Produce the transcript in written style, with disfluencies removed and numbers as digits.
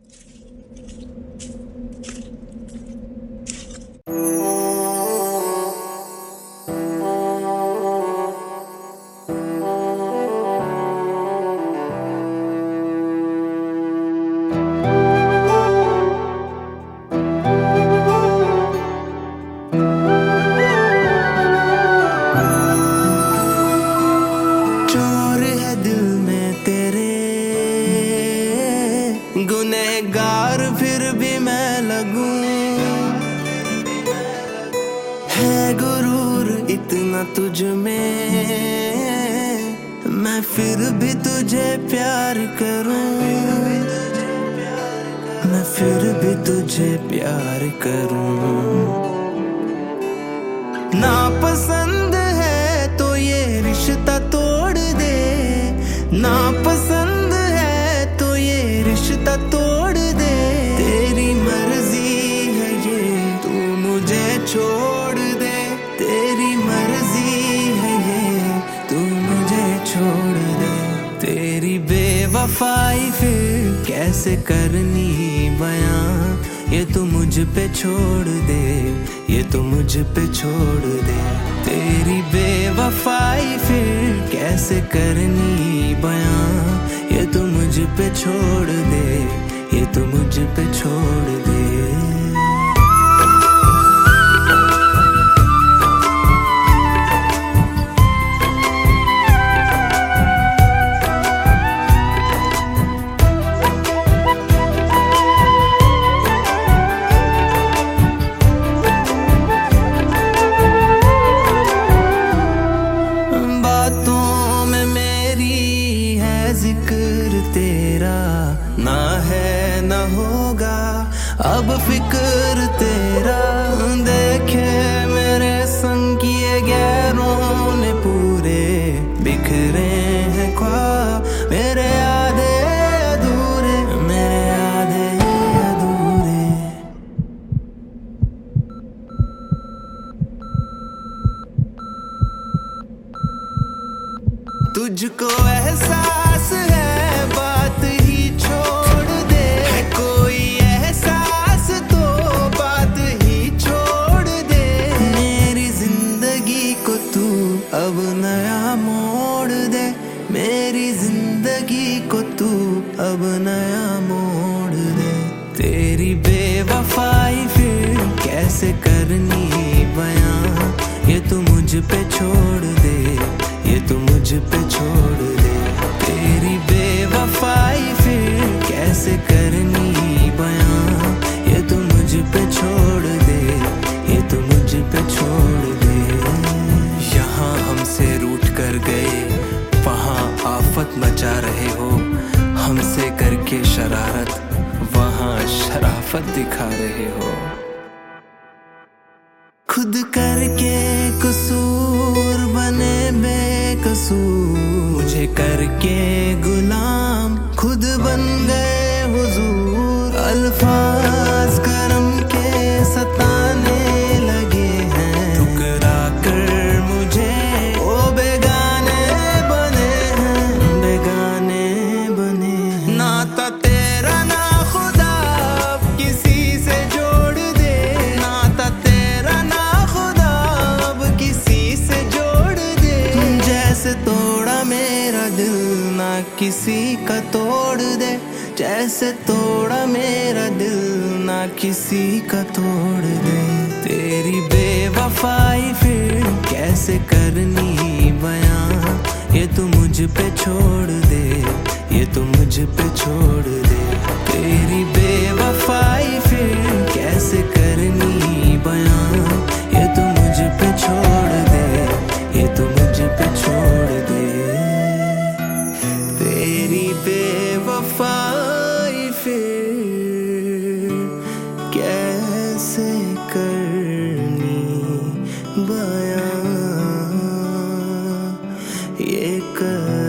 गुनहगार फिर भी मैं लगूं, है गुरूर इतना तुझ में, मैं फिर भी तुझे प्यार करूं, मैं फिर भी तुझे प्यार करूं। ना पसंद है तो ये रिश्ता तोड़ दे, ना पसंद है तो ये रिश्ता तोड़ दे। तेरी मर्जी है ये तू मुझे छोड़ दे, तेरी मर्जी है ये तू मुझे छोड़ दे। तेरी बेवफाई फिर कैसे करनी बयां, ये तू मुझ पे छोड़ दे, ये तू मुझ पे छोड़ दे। तेरी बेवफाई फिर कैसे करनी बयां, ये तू मुझ पे छोड़ दे, ये तू मुझ पे छोड़ दे। जिक्र तेरा ना है ना होगा, अब फिक्र तेरा। देखे मेरे संग किए गैरों ने पूरे, बिखरे हैं ख्वाब मेरे आधे अधूरे, मेरे आधे अधूरे। तुझको एहसास है बात ही छोड़ दे, है कोई एहसास तो बात ही छोड़ दे। मेरी जिंदगी को तू अब नया मोड़ दे, मेरी जिंदगी को तू अब नया मोड़ दे। तेरी बेवफाई फिर कैसे करनी बयां, ये तू मुझ पे छोड़ दे, ये तू मुझ पे छोड़ दे। तेरी बेवफाई फिर कैसे करनी बयां, ये तू मुझ पे छोड़ दे, ये तू मुझ पे छोड़ दे। यहाँ हमसे रूठ कर गए, वहाँ आफत मचा रहे हो, हमसे करके शरारत वहाँ शराफत दिखा रहे हो। खुद करके कसूर बने बेकसूर, मुझे करके गुलाम खुद बन गए हुजूर। अल्फाज करम के सताने लगे हैं, ठुकरा कर मुझे ओ बेगाने बने हैं, बेगाने बने। नाता तेरा ना खुदा अब किसी से जोड़ दे, नाता तेरा ना खुदा अब किसी से जोड़ दे। जैसे तोड़ा मेरा दिल ना किसी का तोड़ दे, जैसे तोड़ा मेरा दिल ना किसी का तोड़ दे। तेरी बेवफाई फिर कैसे करनी बयां, ये तू मुझ पे छोड़ दे, ये तू मुझ पे छोड़ दे। तेरी बेवफाई फिर कैसे करनी बयां, ये तू मुझ पे छोड़ दे, ये तू मुझ पे छोड़ दे। तेरी बेवफाई फिर कैसे करनी बयां, ये कर